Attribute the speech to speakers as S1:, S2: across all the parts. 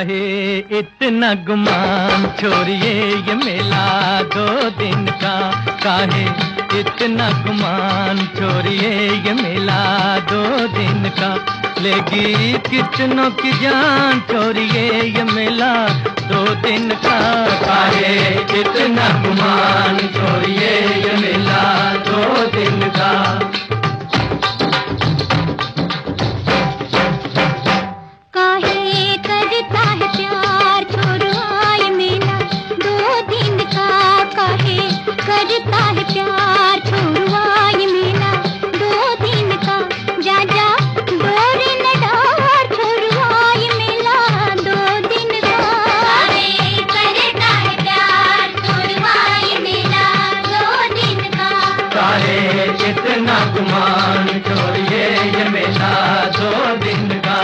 S1: काहे इतना गुमान, छोड़िए ये मेला 2 दिन का। काहे इतना गुमान, छोड़िए ये मेला 2 दिन का। लेगी कितनों की जान, छोड़िए ये मेला 2 दिन का। काहे इतना गुमान, छोड़िए ये मेला 2 दिन का।
S2: करता है प्यार छोड़वा ये मेला 2 दिन का। जा जा डोर न डार, छोड़वा ये मेला 2 दिन का। करता है प्यार छोड़वा ये मेला 2 दिन का।
S1: काहे इतना गुमान, छोड़िए ये मेला 2 दिन का।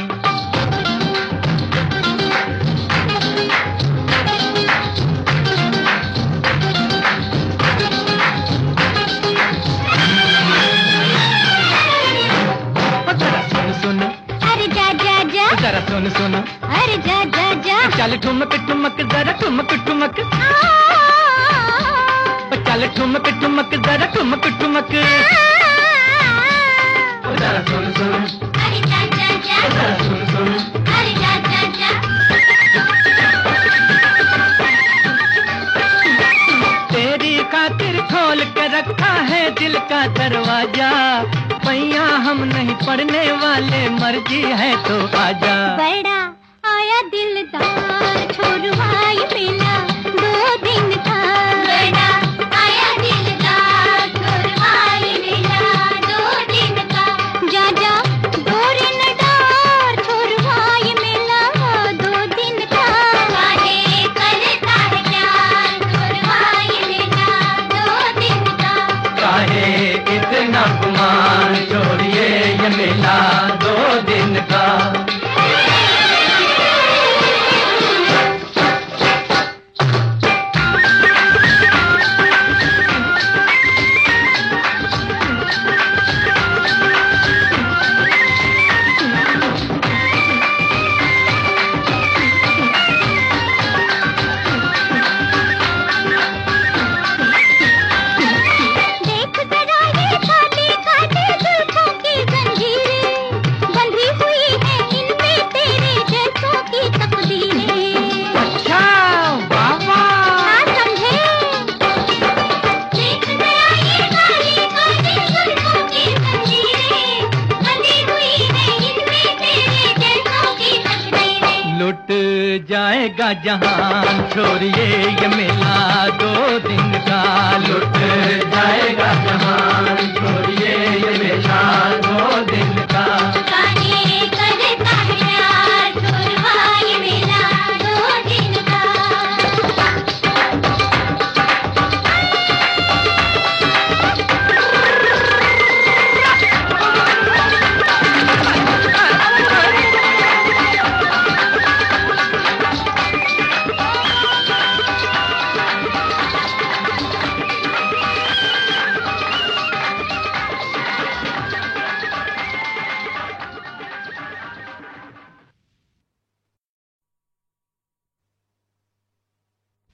S1: जरा सुन सुन,
S2: अरे जा जा जा,
S1: चल ठुमक ठुमक जरा ठुमक ठुमक, चल ठुमक ठुमक जरा ठुमक ठुमक। जरा सुन सुन,
S2: अरे जा जा जा,
S1: जरा सुन सुन,
S2: अरे जा जा जा।
S1: तेरी खातिर खोल के रखा है दिल का दरवाजा। पैया हम नहीं पढ़ने वाले, मर्जी है तो आजा।
S2: बड़ा आया दिलदार, छोड़वा ये मेला 2 दिन का। बड़ा आया दिलदार, छोड़वा ये मेला 2 दिन का। जा जा डोर न डार, छोड़वा ये मेला 2 दिन का। काहे करता है प्यार, छोड़वा ये मेला 2 दिन का।
S1: काहे इतना गुमान, छोड़िए ये मेला 2 दिन का। लुट जाएगा जहान, छोड़िए ये मेला 2 दिन का। लुट जाएगा जहान, छोड़िए ये मेला 2 दिन